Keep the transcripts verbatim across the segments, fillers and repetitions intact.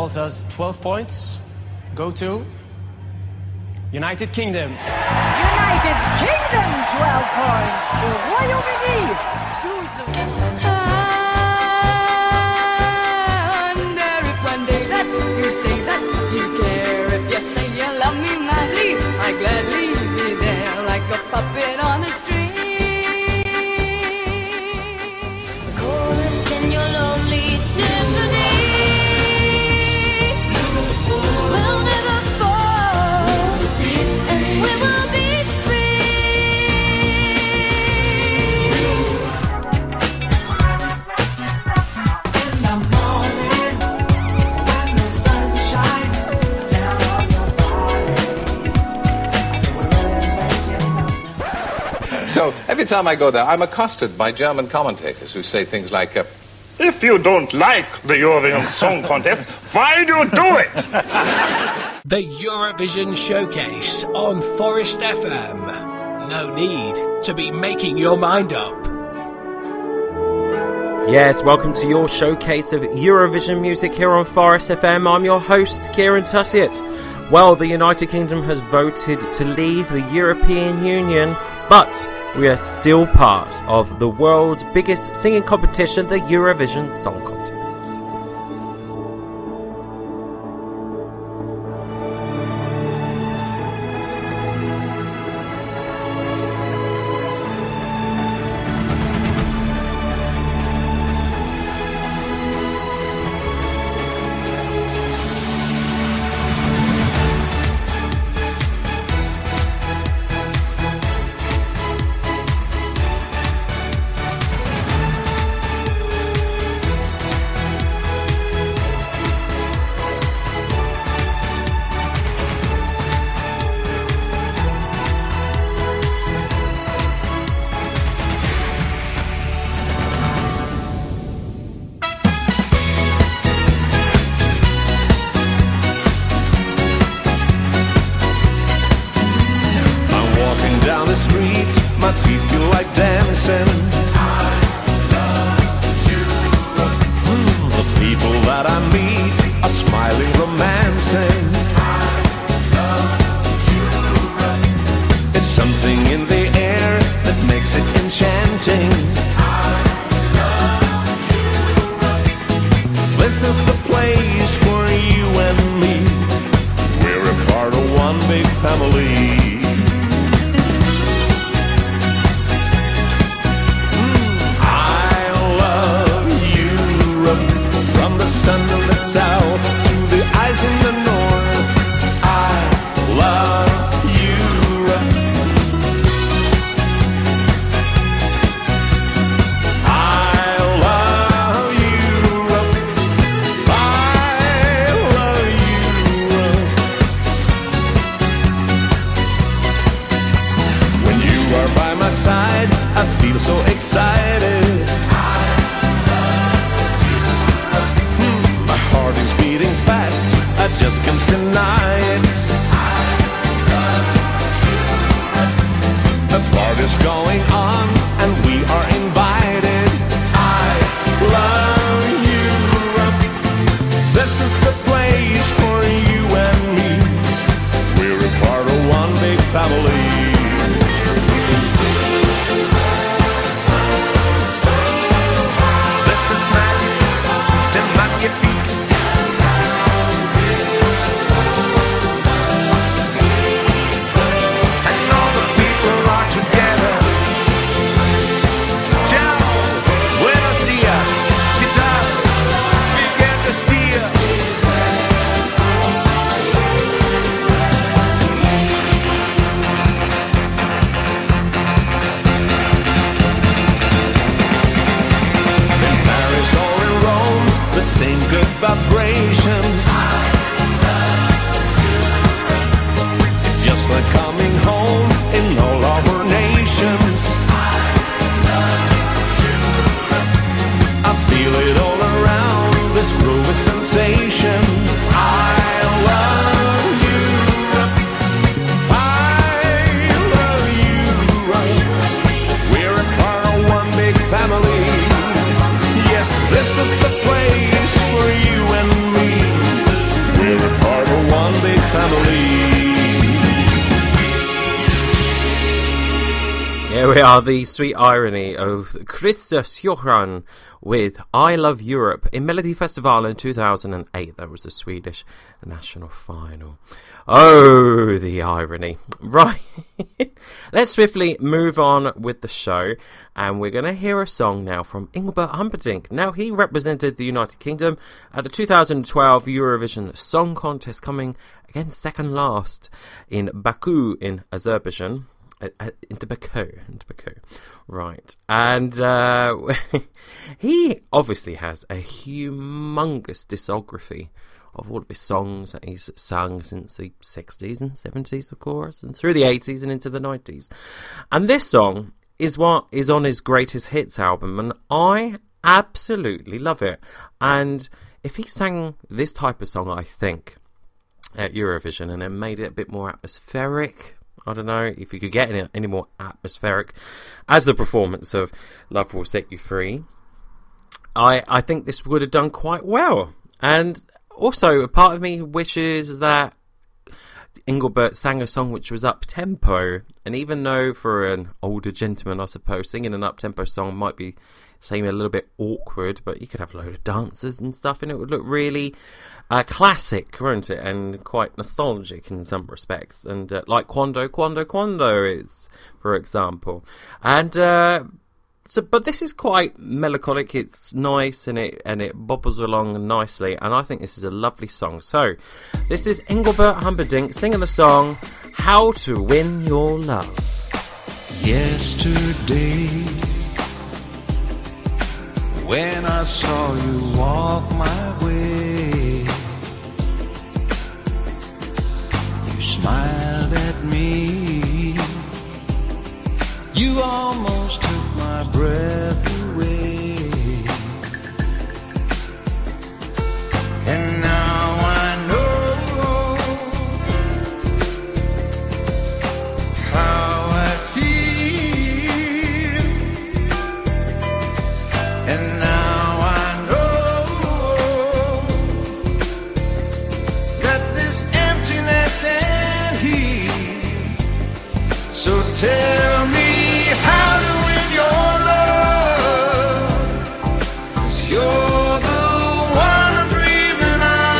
Malta's twelve points go to United Kingdom. United Kingdom, twelve points. Le Royaume-Uni, douze. Wonder if one day that you say that you care. If you say you love me madly, I gladly be there like a puppet on a string. The chorus in your lovely symphony. So every time I go there, I'm accosted by German commentators who say things like, uh, if you don't like the Eurovision Song Contest, why do you do it? The Eurovision Showcase on Forest F M. No need to be making your mind up. Yes, welcome to your showcase of Eurovision music here on Forest F M. I'm your host, Kieran Tussiett. Well, the United Kingdom has voted to leave the European Union, but we are still part of the world's biggest singing competition, the Eurovision Song Contest. This is the place for you and me. we are, the sweet irony of Christos Johan with I Love Europe in Melody Festival in two thousand eight. That was the Swedish national final. Oh, the irony. Right. Let's swiftly move on with the show, and we're going to hear a song now from Engelbert Humperdinck. Now, he represented the United Kingdom at the two thousand twelve Eurovision Song Contest, coming again second last in Baku in Azerbaijan. Uh, uh, into Baku, into Baku, right, and uh, he obviously has a humongous discography of all of his songs that he's sung since the sixties and seventies, of course, and through the eighties and into the nineties. And this song is what is on his greatest hits album, and I absolutely love it. And if he sang this type of song, I think, at Eurovision, and then made it a bit more atmospheric, I don't know if you could get any, any more atmospheric as the performance of Love Will Set You Free, I, I think this would have done quite well. And also, a part of me wishes that Engelbert sang a song which was up-tempo, and even though for an older gentleman, I suppose, singing an up-tempo song might be seem a little bit awkward, but you could have a load of dancers and stuff, and it would look really uh, classic, wouldn't it? And quite nostalgic in some respects, and uh, like Quando, Quando, Quando is, for example. And uh, so, but this is quite melancholic. It's nice, and it and it bobbles along nicely, and I think this is a lovely song. So, this is Engelbert Humperdinck singing the song "How to Win Your Love." Yesterday, when I saw you walk my way, you smiled at me, you almost took my breath away, and now I know how I feel, and now I know that this emptiness can heal. So tell me how to win your love, 'cause you're the one I'm dreaming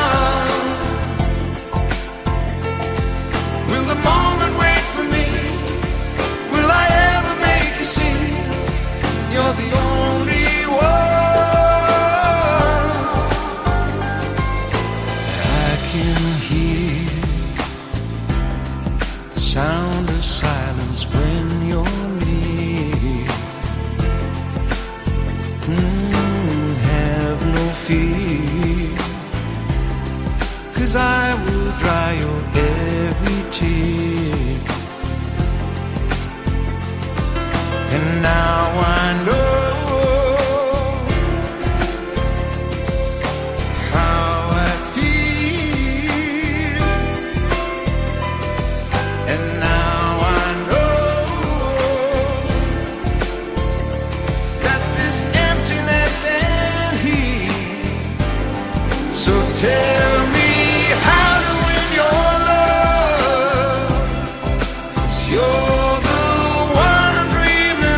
of. Will the moment wait for me? Will I ever make you see you're the only one? I can hear the sound of silence when you're near. Mm, have no fear, 'cause I will dry your every tear. And now I know how I feel, and now I know that this emptiness can heal. So tell me how to win your love, 'cause you're the one I'm dreaming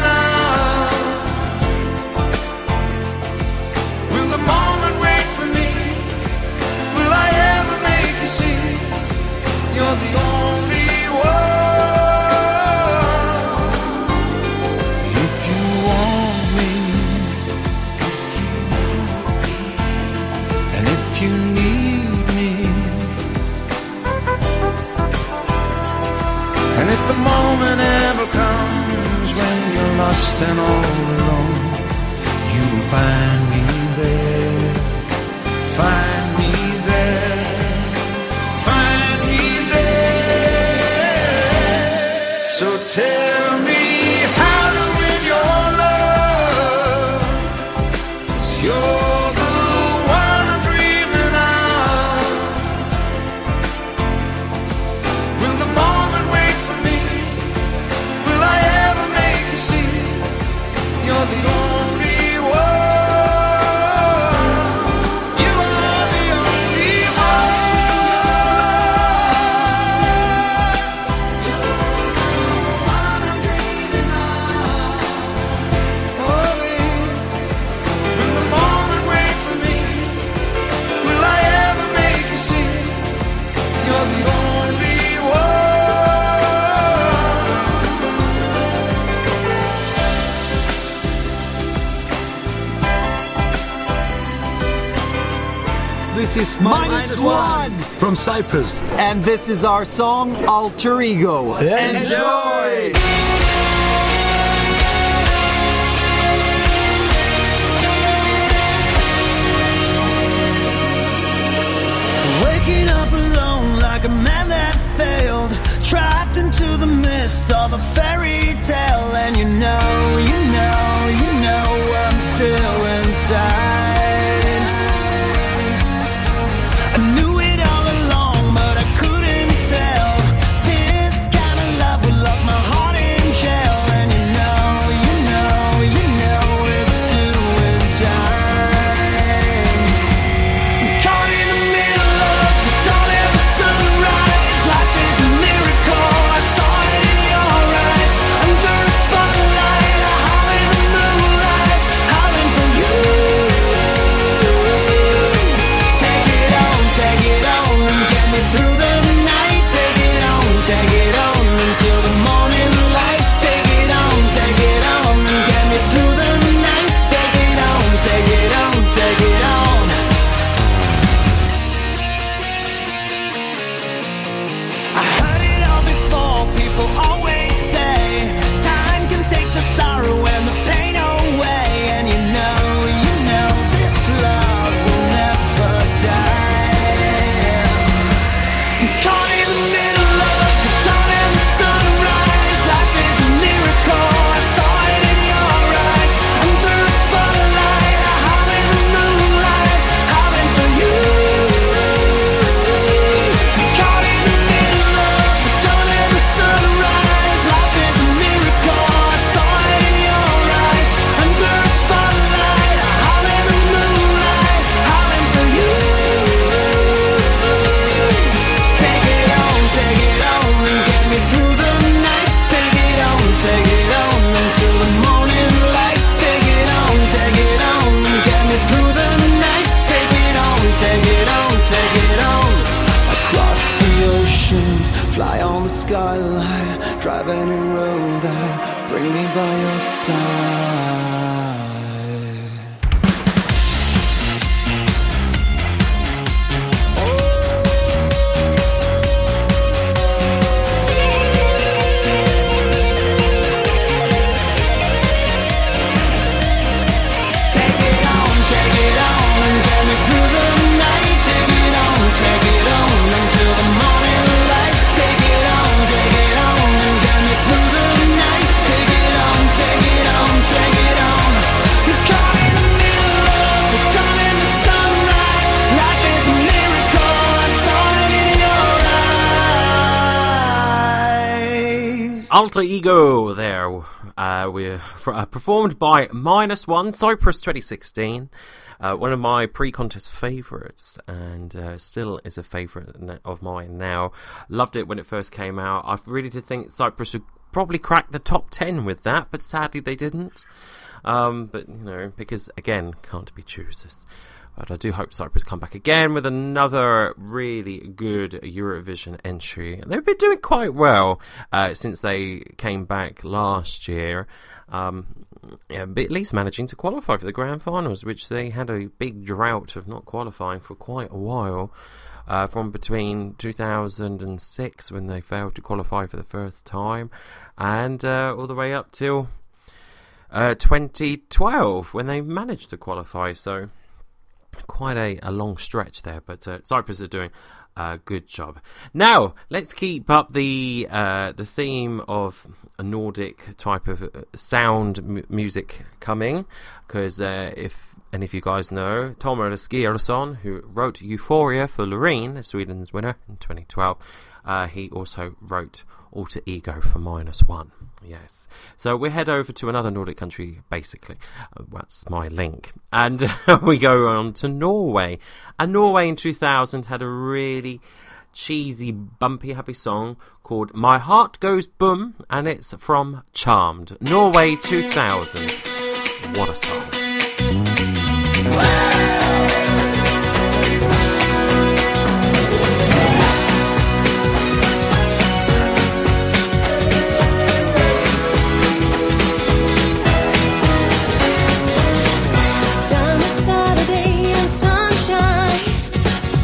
of. Will the moment wait for me? Will I ever make you see you're the only one? If you want me, and if you need me, and if the moment ever comes when you're lost and all alone, you will find me there, find me there, find me there. So tell me how to win your love, 'cause you're the one I'm dreaming of. Will the moment wait for me? Will I ever make you see you're the only one? This is Minus One from Cyprus. And this is our song, Alter Ego. Enjoy! Waking up alone like a man that failed, trapped into the mist of a fairy tale. And you know, you know, you know I'm still inside. I knew it all along, but I couldn't tell. This kind of love would lock my heart in jail. And you know, you know, you know it's doing time. I'm caught in the middle of the dawn and the sunrise. Life is a miracle, I saw it in your eyes. Under a spotlight, I howl in the moonlight, howling for you. Take it on, take it on, and get me through the night. Take it on, take it on, until the morning light. Take it on, take it on, and get me through the night. Take it on, take it on, take it on. I heard it all before, people always say time can take the sorrow and the pain away. And you know, you know this love will never die. I'm caught in the middle of the dawn and the sunrise. Life is a miracle, I saw it in your eyes. Under a spotlight, I howl in the moonlight, howling for you. I'm caught in the middle of the dawn and the sunrise. Life is a miracle, I saw it in your eyes. Under a spotlight, I howl in the moonlight, howling for you. Take it on, take it on, and get me through the night. Take it on, take it on, until the morning light. Take it on, take it on, and get me through the night. Take it on, take it on, take it on. Across the oceans, fly on the skyline, drive any road that bring me by your side. Take it on, take it on, and get me through the night. Take it on, take it on, until the morning light. Take it on, take it on, and get me through the night. Take it on, take it on, take it on. You're caught in the middle of the dawn and the sunrise. Life is a miracle, I saw it in your eyes. Alter Ego there. Uh, we're fr- uh, performed by Minus One, Cyprus twenty sixteen. Uh, one of my pre-contest favourites, and uh, still is a favourite n- of mine now. Loved it when it first came out. I really did think Cyprus would probably crack the top ten with that, but sadly they didn't. Um, but, you know, because, again, can't be choosers. But I do hope Cyprus come back again with another really good Eurovision entry. They've been doing quite well uh, since they came back last year. Um, yeah, but at least managing to qualify for the grand finals, which they had a big drought of not qualifying for quite a while. Uh, from between two thousand six, when they failed to qualify for the first time, and uh, all the way up till uh, twenty twelve, when they managed to qualify. So quite a, a long stretch there, but uh, Cyprus are doing a good job. Now, let's keep up the uh, the theme of a Nordic type of sound m- music coming, because uh, if and if you guys know, Tomer Eskilsson, who wrote Euphoria for Loreen, Sweden's winner in twenty twelve, uh, he also wrote Alter Ego for Minus One. Yes. So we head over to another Nordic country, basically. Uh, that's my link. And uh, we go on to Norway. And Norway in two thousand had a really cheesy, bumpy, happy song called My Heart Goes Boom, and it's from Charmed. Norway two thousand. What a song. Summer, Saturday and sunshine,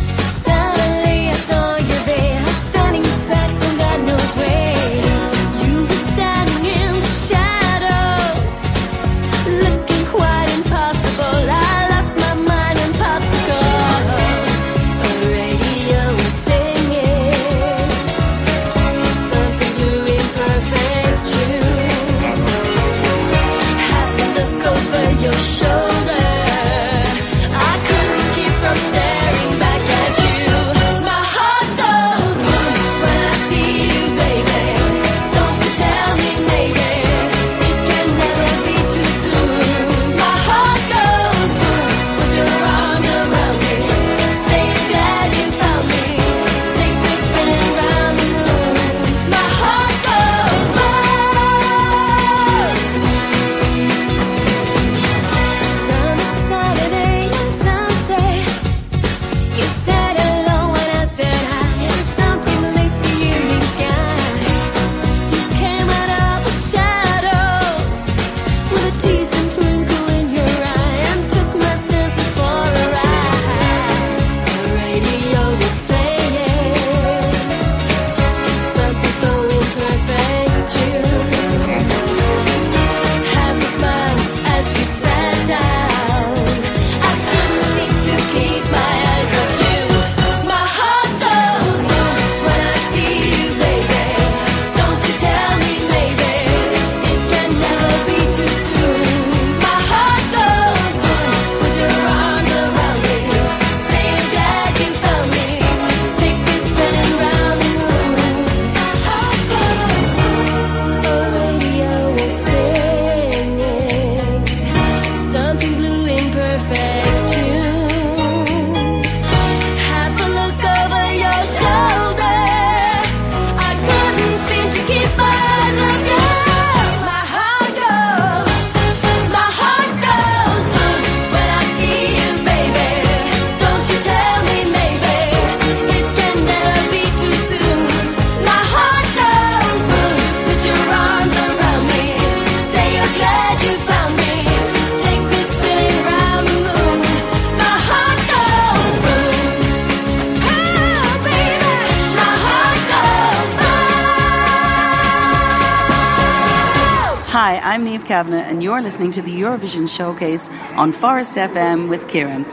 I'm Niamh Kavanagh, and you're listening to the Eurovision Showcase on Forest F M with Kieran.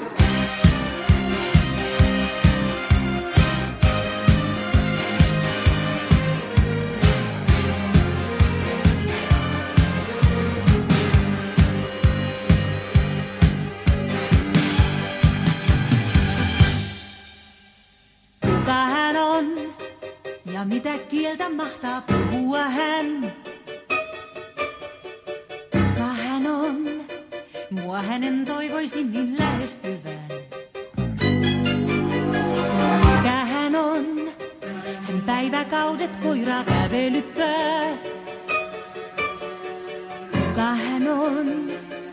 Kuka hän on ja mitä kieltä mahtaa puhua hän? Kuka hän on? Mua hänen toivoisin niin lähestyvän. Mikä hän on? Hän päiväkaudet koiraa kävelyttää. Kuka hän on?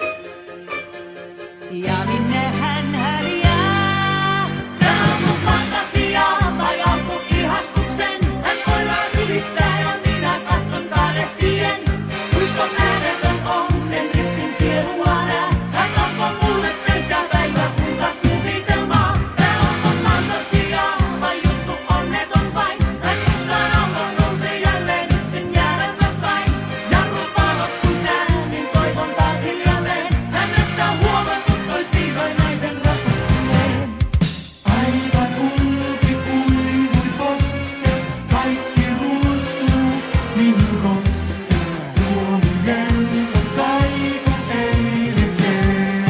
Ja minne hän häviää? Tää on mun fantasiaa, vai alku ihastuksen? Hän koiraa silittää ja minä katson kadehtien. Muiston äänetön onnen ristin sielua nää. Hän alkoi mulle pelkkää päiväunta kuvitelmaa. Tää on mun fantasiaa, vai juttu onneton vain? Hän mustaan aallon nousee jälleen, yksin jäädä mä sain. Jarrupalot kun näen, niin toivon taas hiljalleen. Hän että huomannut ois vihdoin naisen rakastuneen. Aika kulki kuivui posket, kaikki ruostuu, mihin kosket. Huominen on taipu eiliseen.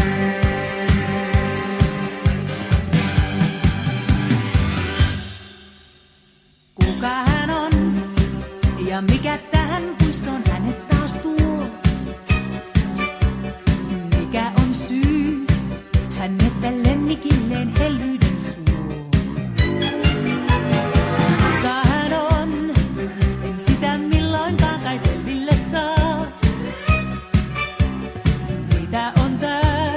Kuka hän on ja mikä tähän puistoon hänet taas tuo? Mikä on syy hänet lemmikilleen hellyyden suo? Kuka hän on? En sitä milloinkaan kai selville saa. Mitä on tää?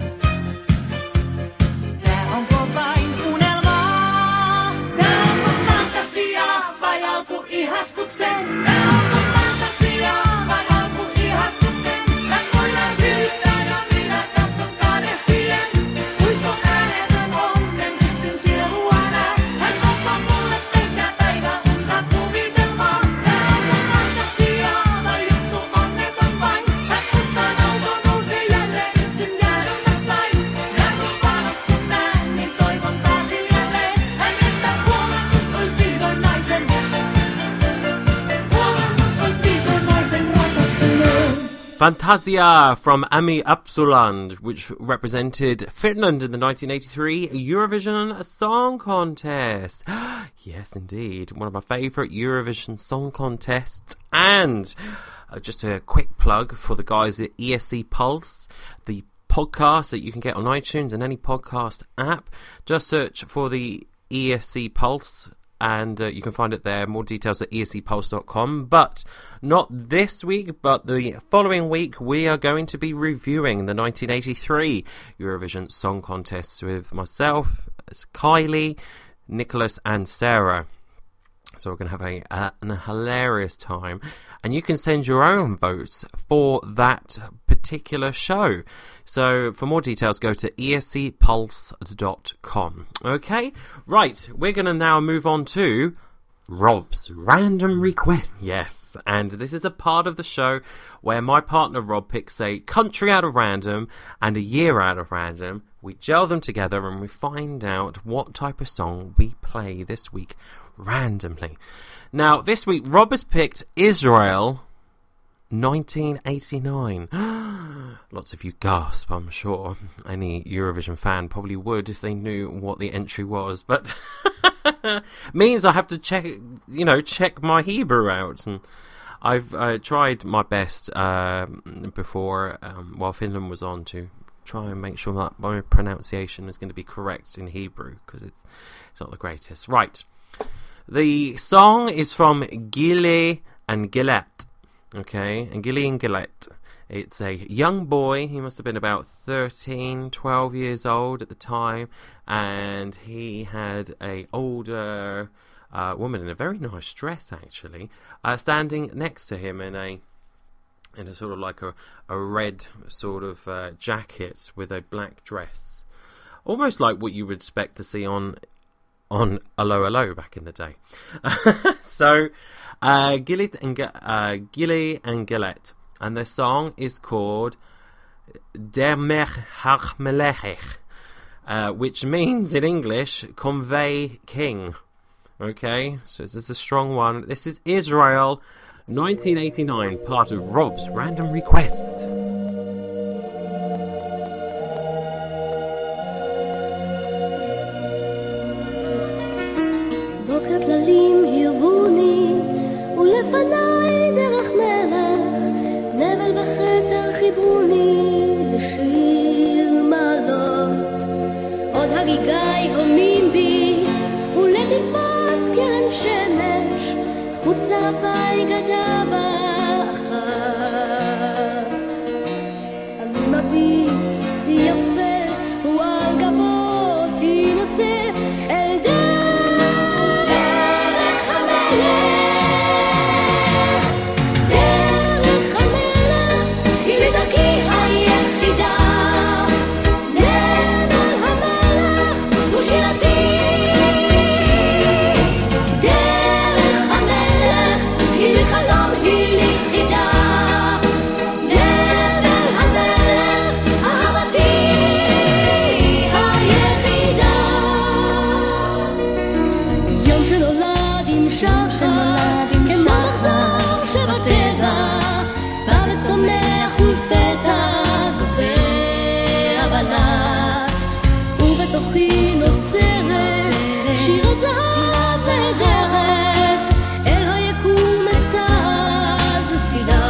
Tää onko vain unelmaa? Tää on mun fantasiaa vai alku ihastuksen? Tää on mun fantasiaa vai alku ihastuksen? Hän koiraa silittää ja minä katson kadehtien. Muiston äänetön onnen ristin sielua nää. Hän alkoi mulle pelkkää päiväunta kuvitelmaa. Tää on mun fantasiaa vai juttu onneton vain? Hän mustaan aallon nousee jälleen, yksin jäädä mä sain. Jarrupalot kun näen, niin toivon taas hiljalleen. Hän että huomannut ois vihdoin naisen. Huomannut ois vihdoin naisen rakastuneen. Fantasia from Ami Absuland, which represented Finland in the nineteen eighty-three Eurovision Song Contest. Yes, indeed. One of my favourite Eurovision Song Contests. And uh, just a quick plug for the guys at E S C Pulse, the podcast that you can get on iTunes and any podcast app. Just search for the E S C Pulse and uh, you can find it there. More details at E S C pulse dot com. But not this week, but the following week, we are going to be reviewing the nineteen eighty-three Eurovision Song Contest with myself, as Kylie, Nicholas and Sarah. So we're going to have a, uh, an hilarious time. And you can send your own votes for that particular show. So for more details, go to E S C pulse dot com. Okay, right, we're going to now move on to Rob's Random Request. Yes, and this is a part of the show where my partner Rob picks a country out of random and a year out of random. We gel them together and we find out what type of song we play this week randomly. Now, this week, Rob has picked Israel, nineteen eighty-nine. Lots of you gasp, I'm sure. Any Eurovision fan probably would if they knew what the entry was, but means I have to check, you know, check my Hebrew out. And I've uh, tried my best uh, before, um, while Finland was on, to try and make sure that my pronunciation is going to be correct in Hebrew, because it's, it's not the greatest. Right. The song is from Gile and Gillette. Okay, and Gile and Gillette. It's a young boy. He must have been about thirteen, twelve years old at the time, and he had a older uh, woman in a very nice dress, actually, uh, standing next to him in a in a sort of like a, a red sort of uh, jacket with a black dress, almost like what you would expect to see on on Allo Allo back in the day. So, uh, Gillette and uh, Gile and Gillette and the song is called Der Mech HaMelech, uh, which means in English, convey king. Okay, so this is a strong one. This is Israel, nineteen eighty-nine, part of Rob's Random Request. בוקר כללים הרבוני, ולפניי דרך מלך, נבל וחתר חיברוני, לשיר מעלות. עוד הגיגי הומים בי, ולטיפת קרן שמש, חוצה בי גדה באחת. אני מביט סוסי יפה, ועל גבותי נושא אל דרך המלך. דרך המלך היא לדרכי היחידה. נבל המלך הוא שירתי. דרך המלך היא לחלום, היא ליחידה. נבל המלך אהבתי היחידה. יום שנולד עם שחר, כמו מחזור שבטבע, בארץ צומח ולפתע גובר הבלט, ובתוכי נוצרת שירת זהב צעדרת, אל היקום מצד תפילה.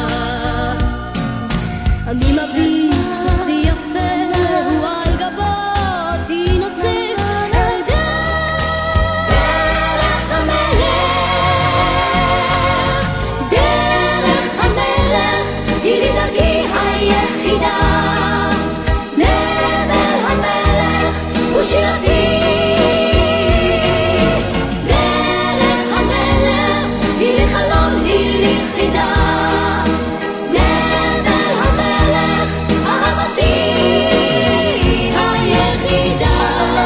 אני מביט סוסי יפה, ועל גבותי נושא אל דרך המלך. דרך המלך היא לדרכי היחידה. נבל המלך הוא שירתי. דרך המלך היא לחלום, היא ליחידה. נבל המלך אהבתי היחידה.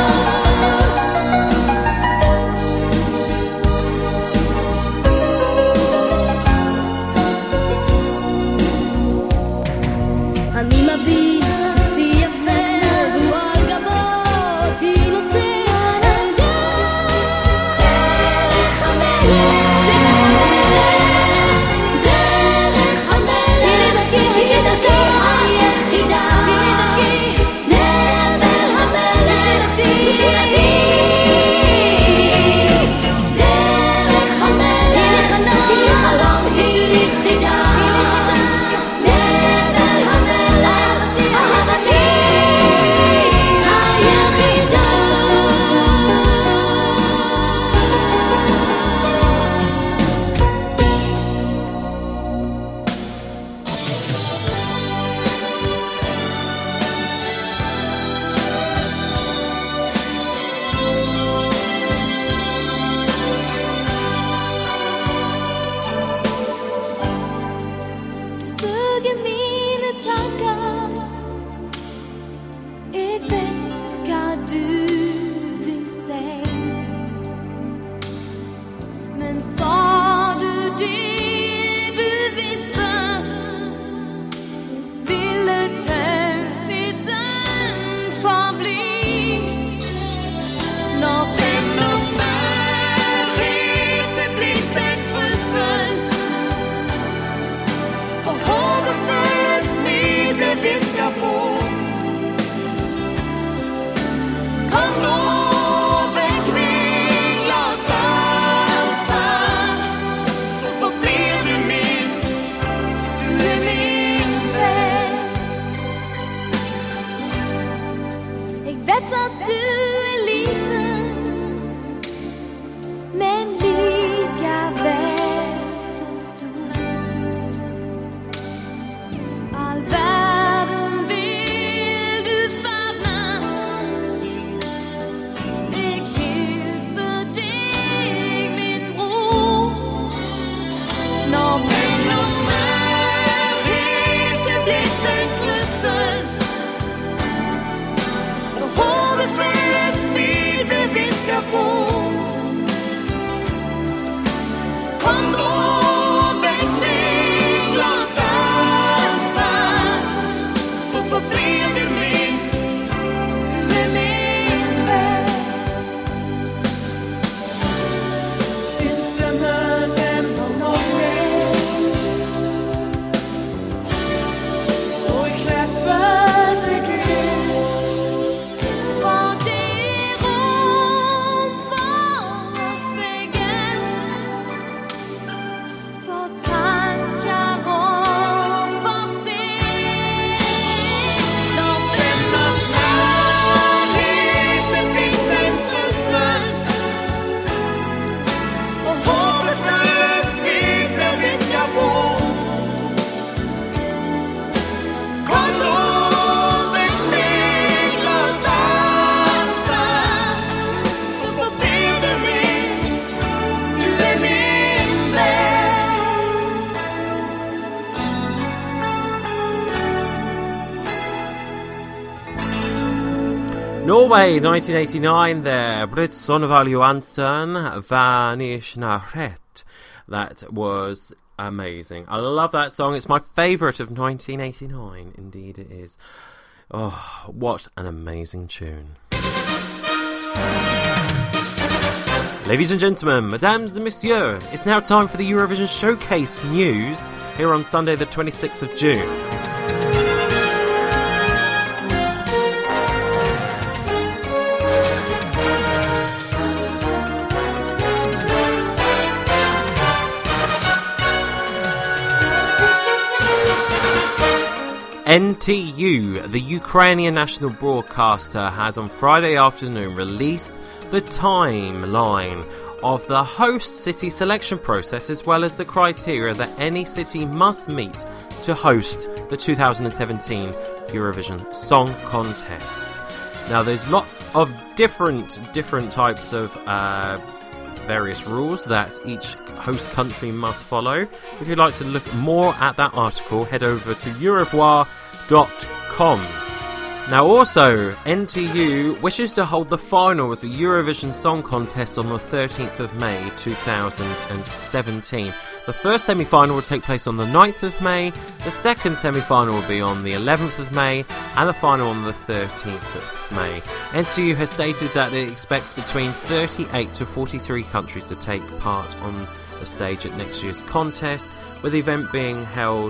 אני מביט סוסי יפה, ועל גבותי נושא אל דרך המלך. דרך המלך היא לדרכי היחידה. נבל המלך הוא שירתי. דרך המלך היא לחלום, היא ליחידה. נבל המלך אהבתי היחידה. Du suger mine tankar. Jeg vet hva du vil si. Men sa du det du visste? Ville tausheten forbli? Når venners nærhet er blitt en trussel, og hodet føles mye ble visket på. Kom nå vekk meg, la oss danse, så forbli Norway, nineteen eighty-nine there. Britt Sonneval Johansen, Vanishnaret. That was amazing. I love that song. It's my favourite of nineteen eighty-nine. Indeed it is. Oh, what an amazing tune. Ladies and gentlemen, mesdames and messieurs, it's now time for the Eurovision Showcase news here on Sunday the twenty-sixth of June. N T U, the Ukrainian national broadcaster, has on Friday afternoon released the timeline of the host city selection process, as well as the criteria that any city must meet to host the two thousand seventeen Eurovision Song Contest. Now, there's lots of different different types of uh, various rules that each host country must follow. If you'd like to look more at that article, head over to eurovoix dot com. Now also, N T U wishes to hold the final of the Eurovision Song Contest on the thirteenth of May two thousand seventeen. The first semi-final will take place on the ninth of May, the second semi-final will be on the eleventh of May, and the final on the thirteenth of May. N T U has stated that it expects between thirty-eight to forty-three countries to take part on the stage at next year's contest, with the event being held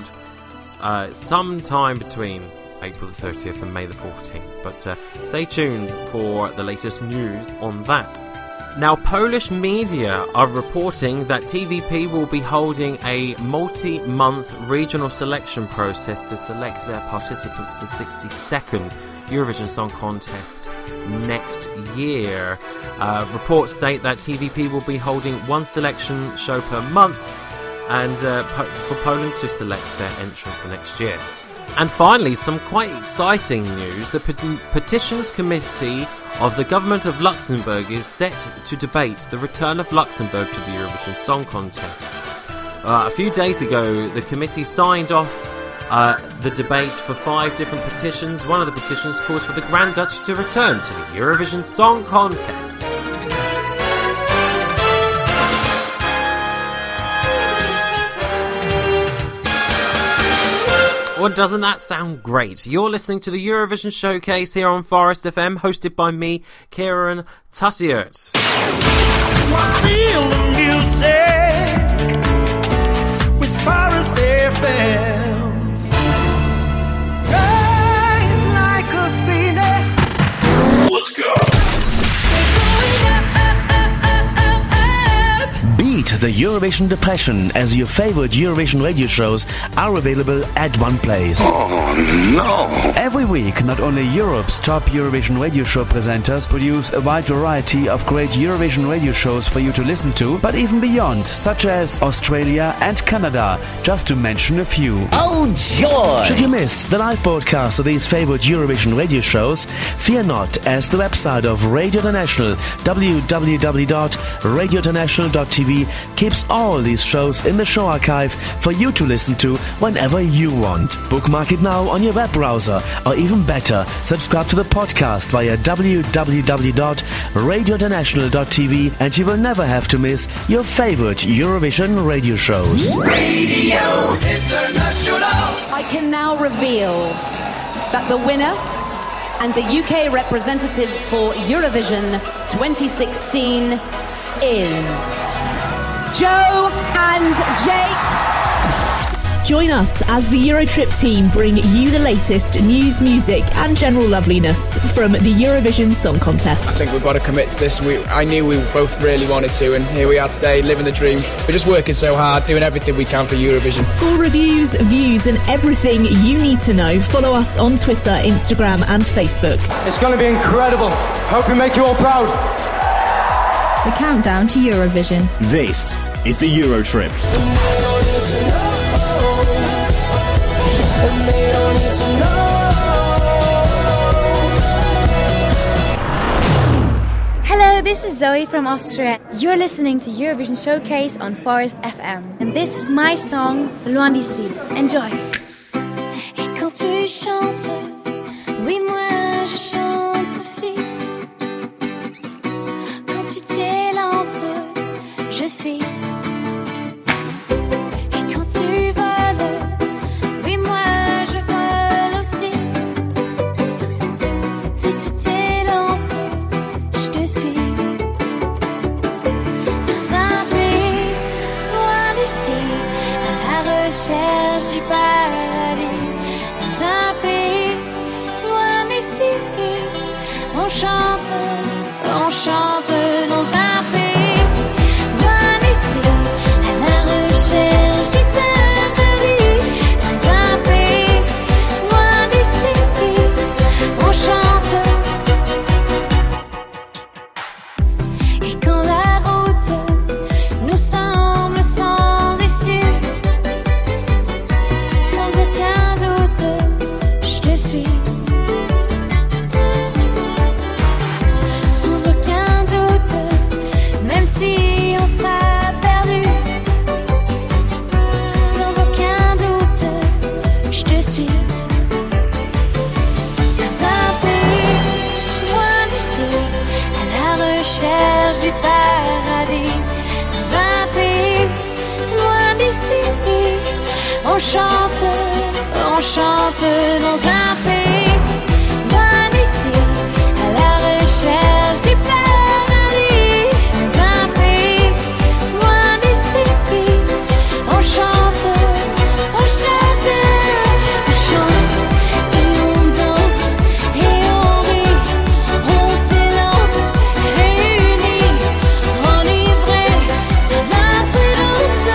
uh, sometime between April the thirtieth and May the fourteenth, but uh, stay tuned for the latest news on that. Now, Polish media are reporting that T V P will be holding a multi-month regional selection process to select their participant for the sixty-second Eurovision Song Contest next year. Uh, reports state that T V P will be holding one selection show per month and uh, po- for Poland to select their entrant for next year. And finally, some quite exciting news. The Pet- Petitions Committee of the Government of Luxembourg is set to debate the return of Luxembourg to the Eurovision Song Contest. Uh, a few days ago, the committee signed off uh, the debate for five different petitions. One of the petitions calls for the Grand Duchy to return to the Eurovision Song Contest. Well, doesn't that sound great? You're listening to the Eurovision Showcase here on Forest F M, hosted by me, Kieran Tussiert. Feel the music with Forest F M. Rise like a phoenix. Let's go. Beat the Eurovision depression, as your favorite Eurovision radio shows are available at one place. Oh, no. Every week, not only Europe's top Eurovision radio show presenters produce a wide variety of great Eurovision radio shows for you to listen to, but even beyond, such as Australia and Canada, just to mention a few. Oh, joy! Should you miss the live broadcast of these favorite Eurovision radio shows, fear not, as the website of Radio International, w w w dot radio international dot t v, keeps all these shows in the show archive for you to listen to whenever you want. Bookmark it now on your web browser, or even better, subscribe to the podcast via w w w dot radio international dot t v, and you will never have to miss your favorite Eurovision radio shows. Radio International. I can now reveal that the winner and the U K representative for Eurovision twenty sixteen is Joe and Jake. Join us as the Eurotrip team bring you the latest news, music and general loveliness from the Eurovision Song Contest. I think we've got to commit to this. We, I knew we both really wanted to, and here we are today, living the dream. We're just working so hard, doing everything we can for Eurovision. For reviews, views and everything you need to know, follow us on Twitter, Instagram and Facebook. It's going to be incredible. Hope we make you all proud. The countdown to Eurovision. This is the Eurotrip. Hello, this is Zoe from Austria. You're listening to Eurovision Showcase on Forest F M. And this is my song, Loin d'ici. Enjoy. Et quand tu chantes, oui moi je chante aussi. te suis. Et quand tu voles, oui moi je vole aussi. Si tu t'élances, je te suis. Dans un pays loin d'ici, à la recherche du paradis. Dans un pays loin d'ici, on chante, on chante dans un pays loin d'ici, à la recherche du paradis. Dans un pays loin d'ici, on chante. Et quand la route nous semble sans issue, sans aucun doute, je te suis. Sans aucun doute, même si on sera perdu. Sans aucun doute, je te suis. Dans un pays loin d'ici, à la recherche du paradis. Dans un pays loin d'ici, on chante, on chante dans un pays loin d'ici, à la recherche du paradis. Dans un pays loin d'ici, on chante, on chante, on chante, et on danse, et on rit, on s'élance, réunis, enivrés de la prudence.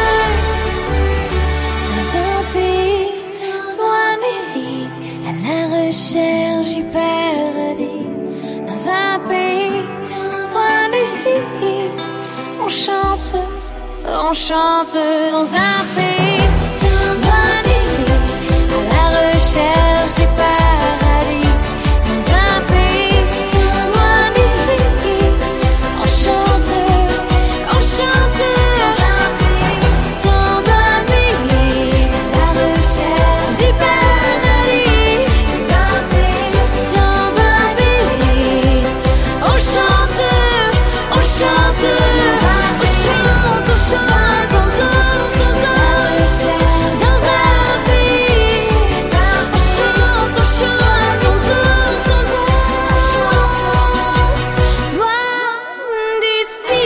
Dans un pays loin d'ici, à la recherche du paradis. Dans un pays loin d'ici, on chante, on chante dans un pays loin d'ici, à la recherche du paradis. Dans un pays loin d'ici, on chante, on chante dans un pays, dans un pays, à la recherche du paradis. Dans un pays, dans un pays, on chante, on chante, on chante, on chante, on danse, on danse. Dans un pays, on chante, on chante, on danse, on danse. Loin d'ici.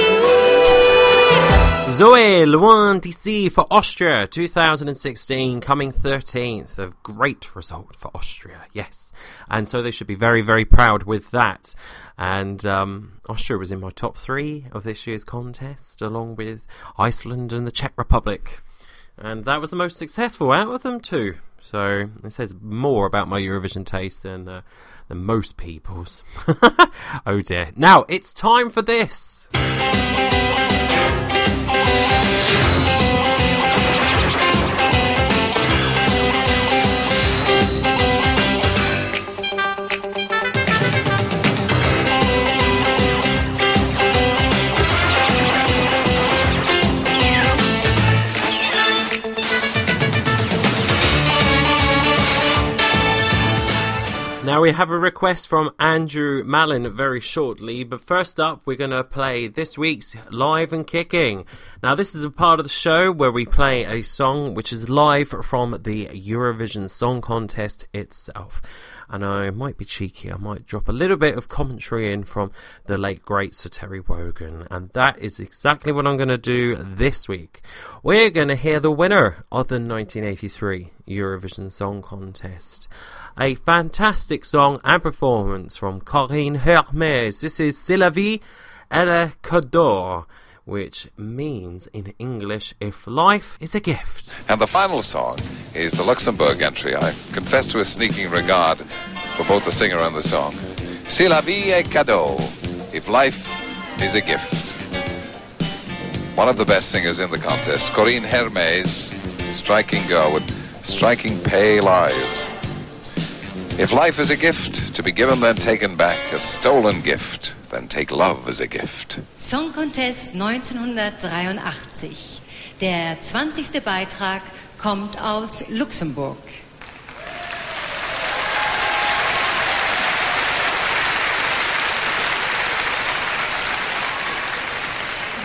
Zoe, Loin d'ici for Austria, two thousand sixteen, coming thirteenth. A great result for Austria, yes. And so they should be very, very proud with that. And um, Austria was in my top three of this year's contest, along with Iceland and the Czech Republic. And that was the most successful out of them too. So it says more about my Eurovision taste than, uh, than most people's. Oh dear. Now, it's time for this. Now we have a request from Andrew Mallon very shortly, but first up we're going to play this week's Live and Kicking. Now this is a part of the show where we play a song which is live from the Eurovision Song Contest itself. And I might be cheeky, I might drop a little bit of commentary in from the late great Sir Terry Wogan, and that is exactly what I'm going to do this week. We're going to hear the winner of the nineteen eighty-three Eurovision Song Contest. A fantastic song and performance from Corinne Hermes. This is C'est la vie et le cadeau, which means in English, if life is a gift. And the final song is the Luxembourg entry. I confess to a sneaking regard for both the singer and the song. C'est la vie et cadeau, if life is a gift. One of the best singers in the contest, Corinne Hermes, striking girl with striking pale eyes. If life is a gift, to be given then taken back, a stolen gift, then take love as a gift. Song Contest neunzehnhundertdreiundachtzig. Der zwanzigste Beitrag kommt aus Luxemburg.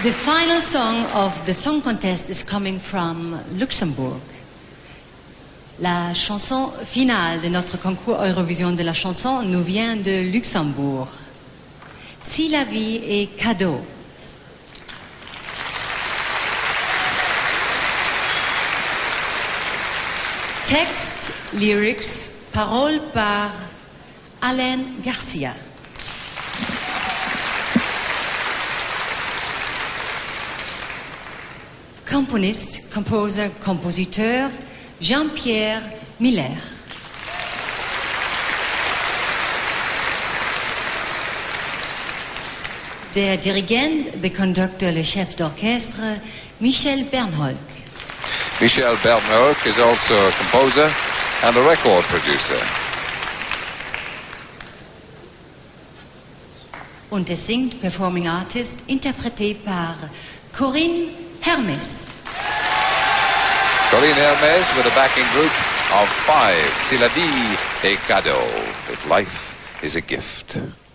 The final song of the song contest is coming from Luxembourg. La chanson finale de notre concours Eurovision de la chanson nous vient de Luxembourg. Si la vie est cadeau. Texte, lyrics, paroles par Alain Garcia. Componiste, composer, compositeur, Jean-Pierre Miller. Der Dirigent, der Conductor, le chef d'orchestre, Michel Bernholk. Michel Bernholk is also a composer and a record producer. Und es singt Performing Artist, interprété par Corinne Hermes. Corinne Hermes with a backing group of five. Si la vie est cadeau, if life is a gift.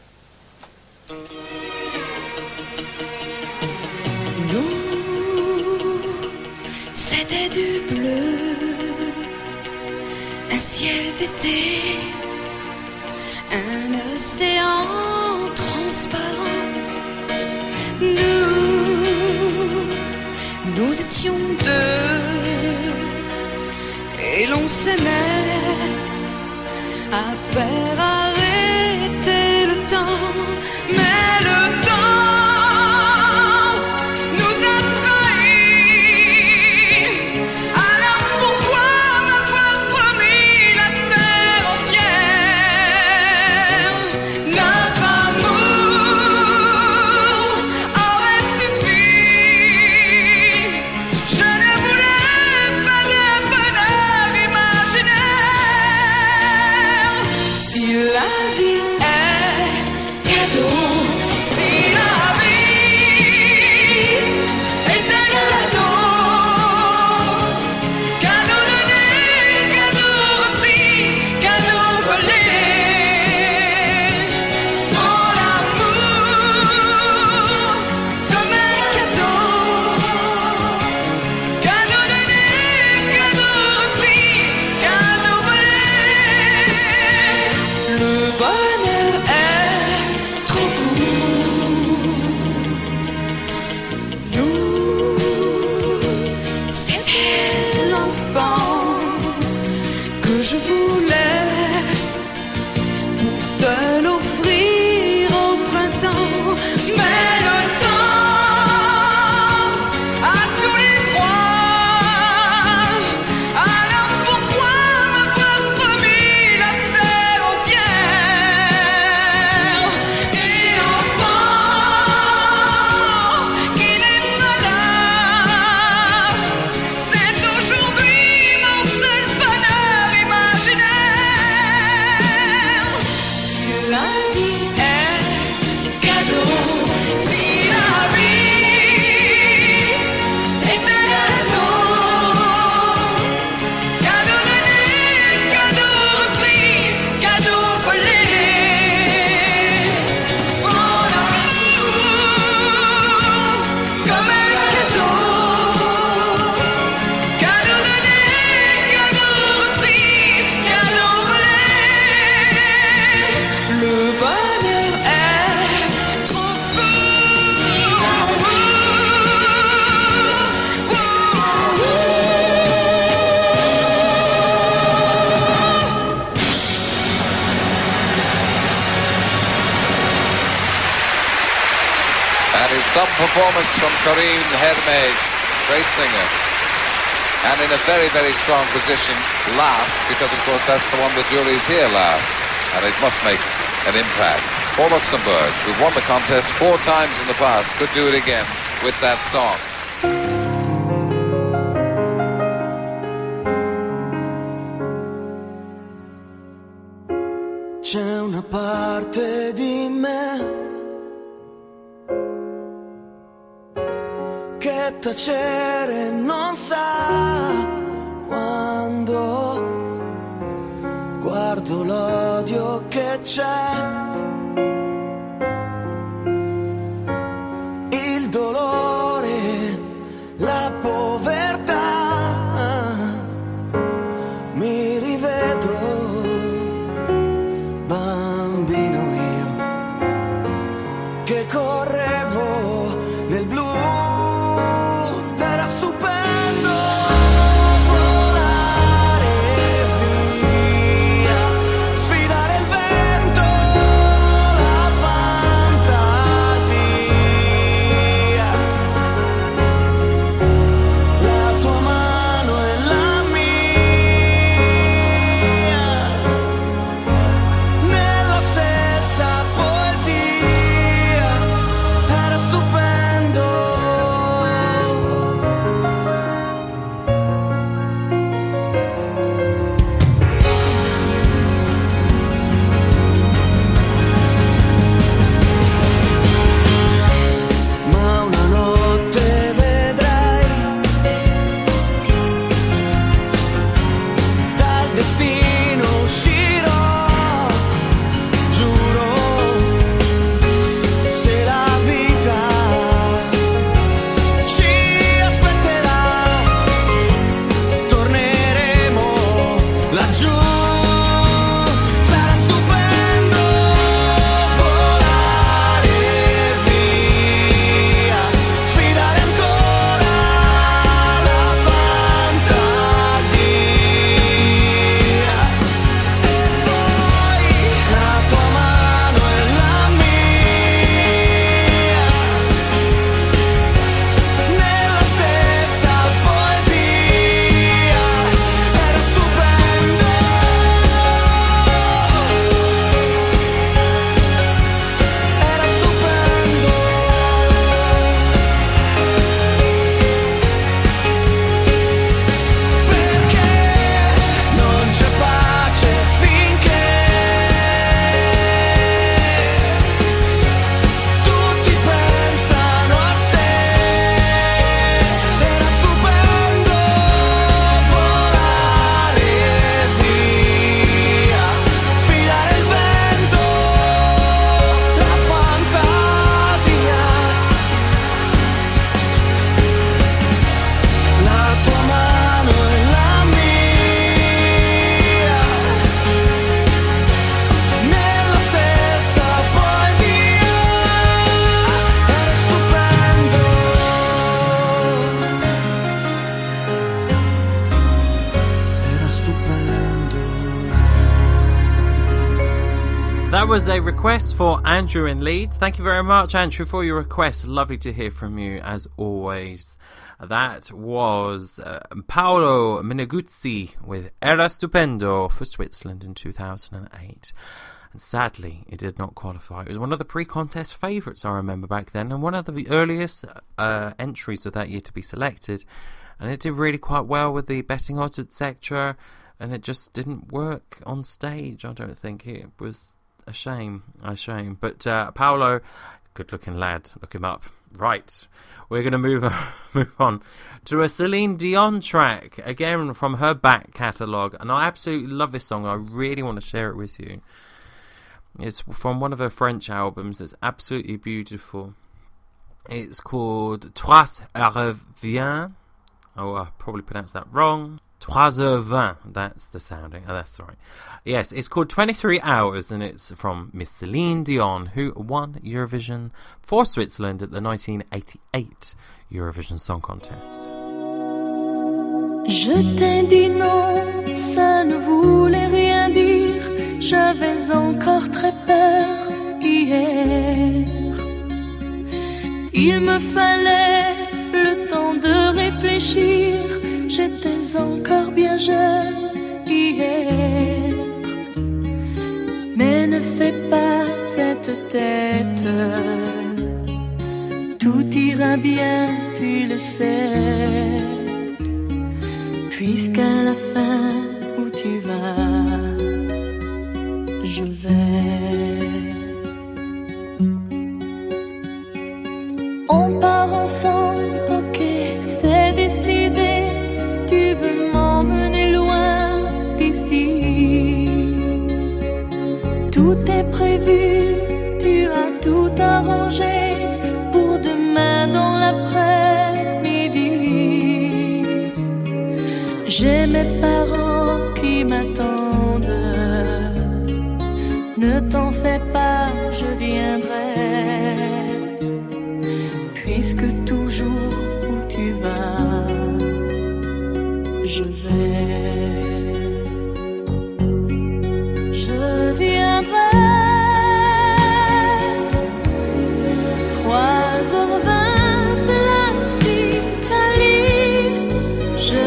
C'était du bleu, un ciel d'été, un océan transparent. Nous, nous étions deux, et l'on s'aimait à faire arrêter le temps, mais le temps Some performance from Corinne Hermes, great singer. And in a very, very strong position last, because of course that's the one the jury's here last. And it must make an impact. For Luxembourg, who've won the contest four times in the past, could do it again with that song. C'è una parte di me che tacere non sa quando guardo l'odio che c'è, il dolore la povertà. Mi rivedo bambino io che correvo nel blu. Era stupendo volare via, sfidare il vento, la fantasia. La tua mano è la mia, nella stessa poesia. Era stupendo. Ma una notte vedrai dal destino uscirò, giuro, se la vita ci aspetterà, torneremo laggiù. Sarà stupendo volare via, sfidare ancora la fantasia. E poi la tua mano è la mia, nella stessa poesia. Era stupendo. Era stupendo. Perché non c'è pace finché tutti pensano a sé. Era stupendo volare via, sfidare il vento, la fantasia. La tua mano è la mia, nella stessa poesia. Era stupendo. Era stupendo. That was a request for Andrew in Leeds. Thank you very much, Andrew, for your request. Lovely to hear from you, as always. That was uh, Paolo Meneguzzi with Era Stupendo for Switzerland in two thousand eight. And sadly, it did not qualify. It was one of the pre-contest favourites, I remember, back then, and one of the earliest uh, entries of that year to be selected. And it did really quite well with the betting odds, et cetera. And it just didn't work on stage, I don't think. It was a shame, a shame. But uh, Paolo, good-looking lad, look him up. Right, we're going to move on, move on to a Celine Dion track, again from her back catalogue. And I absolutely love this song. I really want to share it with you. It's from one of her French albums. It's absolutely beautiful. It's called Trois heures vingt. Oh, I probably pronounced that wrong. Trois heures vingt. That's the sounding. Oh, that's right. Yes, it's called twenty-three hours, and it's from Miss Celine Dion, who won Eurovision for Switzerland at the nineteen eighty-eight Eurovision Song Contest. Je t'ai dit non, ça ne voulait rien dire. J'avais encore très peur hier. Il me fallait le temps de réfléchir. J'étais encore bien jeune hier. Mais ne fais pas cette tête. Tout ira bien, tu le sais. Puisqu'à la fin où tu vas, je vais. On part ensemble, ok, c'est décidé. Tu veux m'emmener loin d'ici. Tout est prévu, tu as tout arrangé pour demain dans l'après-midi. J'ai mes parents qui m'attendent. Ne t'en fais pas, je viendrai. Puisque toujours où tu vas, je vais. Je viendrai. trois heures vingt, place d'Italie. Je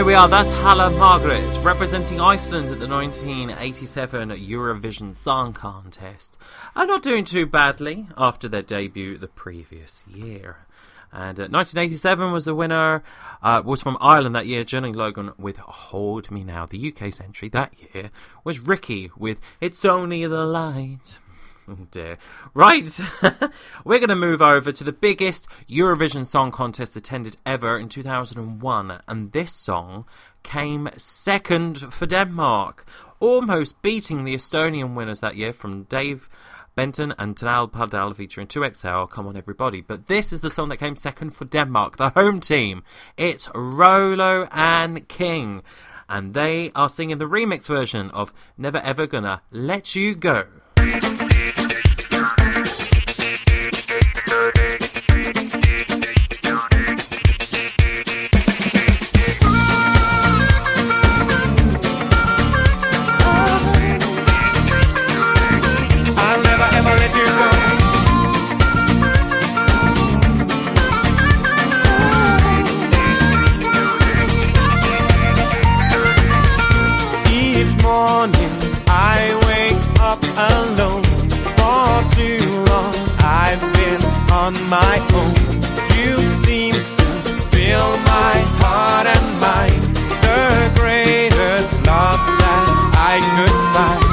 we are, that's Halla Margaret, representing Iceland at the nineteen eighty-seven Eurovision Song Contest. And not doing too badly after their debut the previous year. And uh, nineteen eighty-seven was the winner, uh, was from Ireland that year, Johnny Logan with Hold Me Now. The U K's entry that year was Ricky with It's Only the Light. Oh dear. Right, we're going to move over to the biggest Eurovision Song Contest attended ever in two thousand one, and this song came second for Denmark, almost beating the Estonian winners that year from Dave Benton and Tanal Padal featuring two X L, Come On Everybody. But this is the song that came second for Denmark, the home team. It's Rolo and King, and they are singing the remix version of Never Ever Gonna Let You Go. Alone for too long, I've been on my own. You seem to fill my heart and mind, the greatest love that I could find,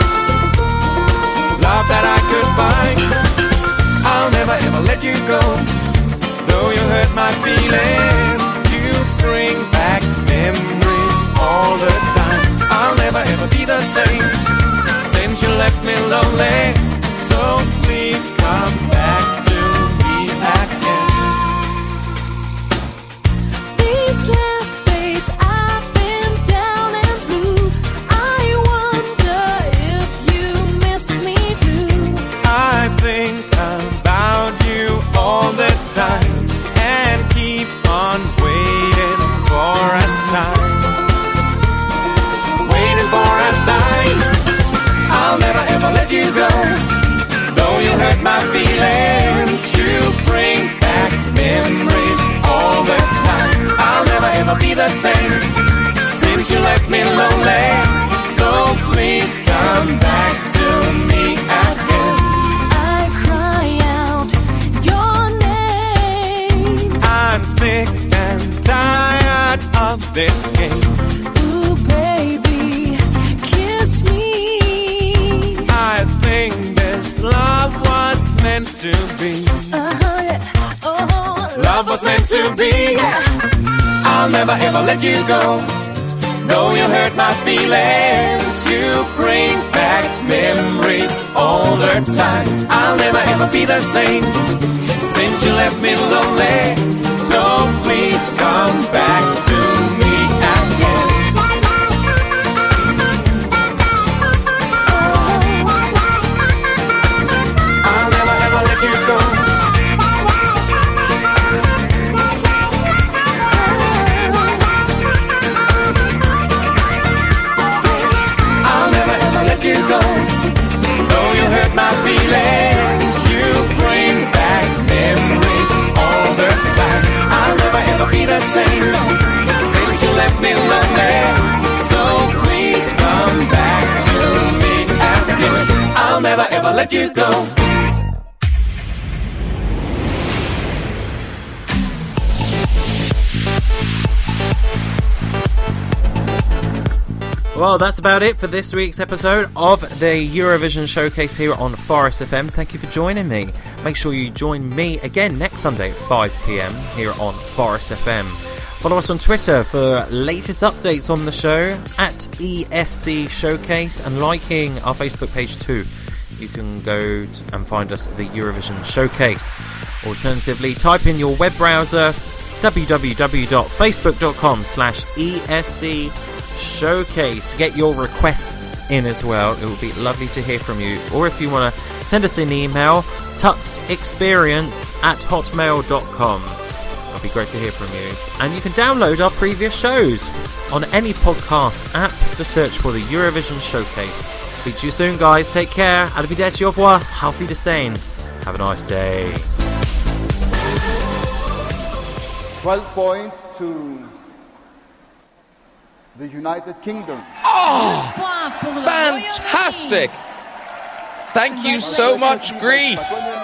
love that I could find. I'll never ever let you go, though you hurt my feelings. You bring back memories all the time. I'll never ever be the same since you left me lonely, so please come back to me again. These last days I've been down and blue. I wonder if you miss me too. I think about you all the time and keep on waiting for a sign, waiting for a sign. I'll never ever let you go, though you hurt my feelings. You bring back memories all the time. I'll never ever be the same since you left me lonely, so please come back to me again. I cry out your name. I'm sick and tired of this game. Ooh baby, kiss me. I think this love was meant to be. Uh-huh, yeah. Oh, love was meant to be. I'll never ever let you go, though you hurt my feelings. You bring back memories all the time. I'll never ever be the same since you left me lonely, so please come back to me again. You go, though you hurt my feelings. You bring back memories all the time. I'll never ever be the same since you left me lonely, so please come back to me again. I'll never ever let you go. Well, that's about it for this week's episode of the Eurovision Showcase here on Forest F M. Thank you for joining me. Make sure you join me again next Sunday at five p.m. here on Forest F M. Follow us on Twitter for latest updates on the show at E S C Showcase, and liking our Facebook page too. You can go to and find us at the Eurovision Showcase. Alternatively, type in your web browser w w w dot facebook dot com slash E S C Showcase. Get your requests in as well. It would be lovely to hear from you. Or if you want to send us an email, tutsexperience at hotmail dot com. It'll be great to hear from you. And you can download our previous shows on any podcast app. Just search for the Eurovision Showcase. Speak to you soon, guys. Take care. Arrivederci, au revoir. Auf Wiedersehen. Have a nice day. twelve points to the United Kingdom. Oh, fantastic! Thank you so much, Greece.